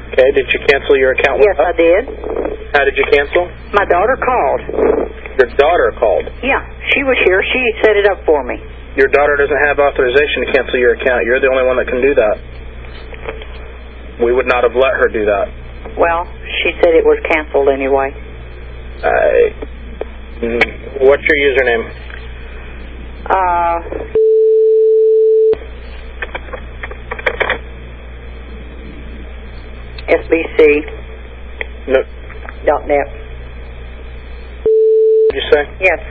Okay, did you cancel your account with us? Yes, I did. How did you cancel? My daughter called. Your daughter called? Yeah, she was here. She set it up for me. Your daughter doesn't have authorization to cancel your account. You're the only one that can do that. We would not have let her do that. Well, she said it was canceled anyway. What's your username? SBC.net. No. Did you say? Yes.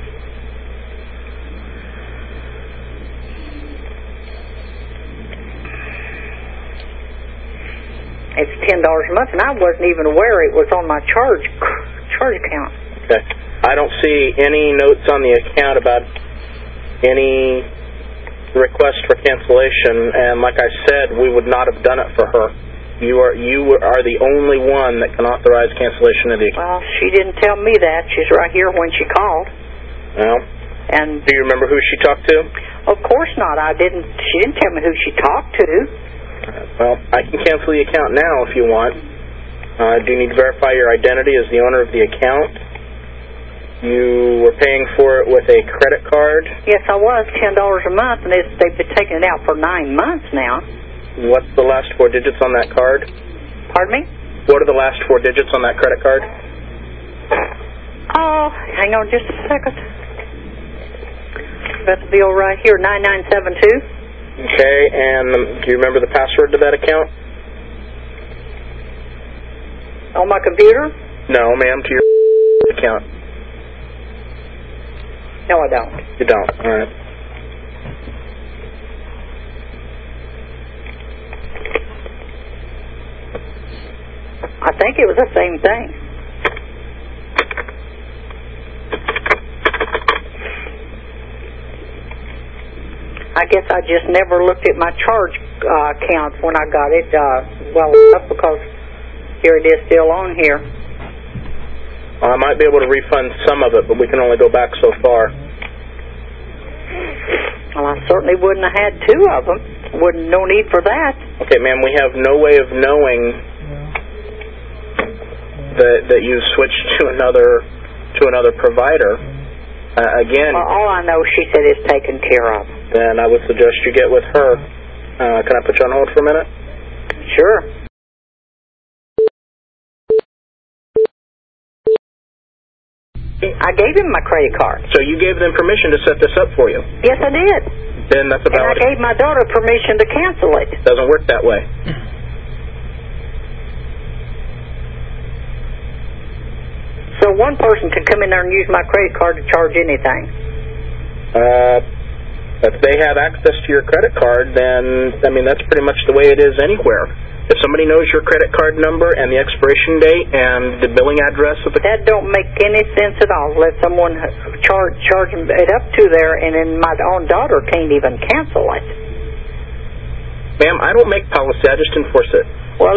It's $10 a month, and I wasn't even aware it was on my charge account. Okay. I don't see any notes on the account about any request for cancellation, and like I said, we would not have done it for her. You are the only one that can authorize cancellation of the account. Well, she didn't tell me that. She's right here when she called. Well, and do you remember who she talked to? Of course not. She didn't tell me who she talked to. Well, I can cancel the account now if you want. Do you need to verify your identity as the owner of the account? You were paying for it with a credit card? Yes, I was. $10 a month, and they've been taking it out for 9 months now. What's the last 4 digits on that card? Pardon me? What are the last 4 digits on that credit card? Oh, hang on just a second. Got the bill right here, 9972. Okay, and do you remember the password to that account? On my computer? No, ma'am, to your account. No, I don't. You don't, all right. I think it was the same thing. I guess I just never looked at my charge account when I got it well enough, because here it is still on here. I might be able to refund some of it, but we can only go back so far. Well, I certainly wouldn't have had 2 of them. No need for that. Okay, ma'am, we have no way of knowing that you switched to another provider. Again, well, all I know, she said it's taken care of. Then I would suggest you get with her. Can I put you on hold for a minute? Sure. I gave him my credit card. So you gave them permission to set this up for you? Yes, I did. Then that's a valid... And I gave my daughter permission to cancel it. Doesn't work that way. So one person could come in there and use my credit card to charge anything? If they have access to your credit card, then, I mean, that's pretty much the way it is anywhere. If somebody knows your credit card number and the expiration date and the billing address of the... That don't make any sense at all. Let someone charge it up to there, and then my own daughter can't even cancel it. Ma'am, I don't make policy. I just enforce it. Well...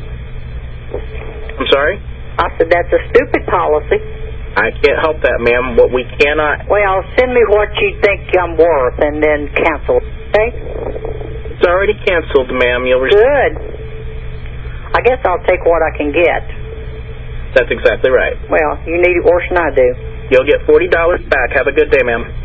I'm sorry? I said that's a stupid policy. I can't help that, ma'am. What we cannot... Well, send me what you think I'm worth and then cancel, okay? It's already canceled, ma'am. Good. I guess I'll take what I can get. That's exactly right. Well, you need it worse than I do. You'll get $40 back. Have a good day, ma'am.